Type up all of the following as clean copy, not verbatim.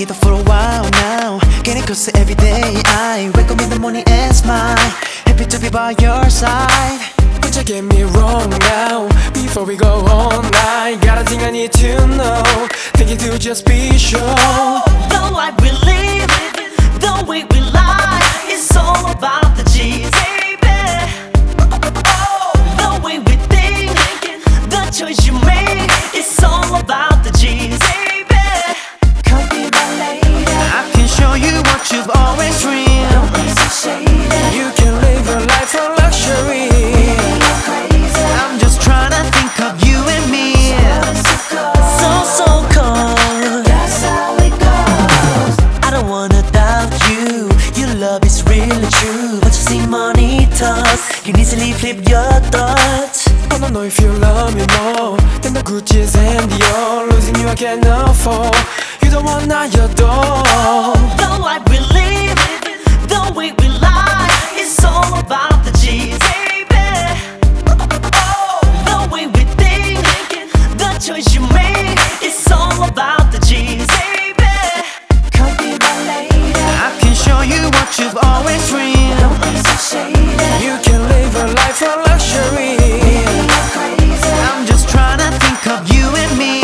it for a while now. Getting closer every day. I wake up in the morning and smile. Happy to be by your side. But you get me wrong now. Before we go all night, got a thing I need to know. Thinking to just be sure. The life we live, the way we lie, it's all about the G's, baby. The way we think, the choice you make, it's all about the G's, baby. Come be my lady. I can show you what you've always dreamed. Don't be so shady. You can live a life of luxury. I'm just trying to think of you and me. So cold. That's how it goes. I don't wanna doubt you. Your love is really true. But you see money talks, you can easily flip your thoughts. I don't know if you love me more than the Gucci's and Dior. Losing you I can't afford. You don't want not your door. The life we live, the way we lie, it's all about the G's, baby. The way we think, the choice you make, it's all about the G's, baby. Come be my lady. I can show you what you've always dreamed. Don't be so shady. You can live a life of luxury. I'm just trying to think of you and me.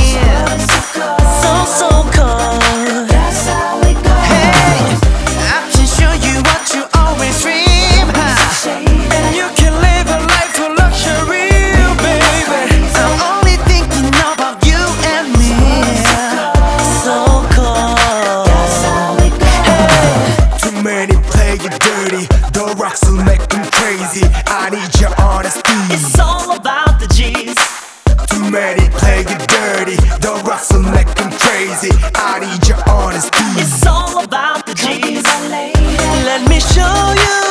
So cold. That's how it goes. Hey, I can show you what you always dream. And you can live a life of luxury, baby. I'm only thinking about you and me. So cold. That's how it goes. Too many play you dirty. The rocks will make them crazy. I need your honesty. It's all about the G's. Too many play you dirty. The rocks will make them crazy. I need your honesty. It's all about the G's. Let me show you.